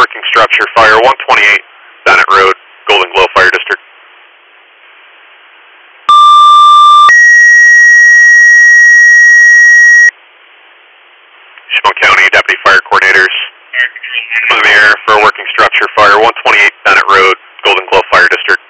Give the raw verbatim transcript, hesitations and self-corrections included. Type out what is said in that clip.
working structure, fire one twenty-eight, Bennett Road, Golden Glow Fire District. Chemung County Deputy Fire Coordinators, on the air for working structure, fire one twenty-eight, Bennett Road, Golden Glow Fire District.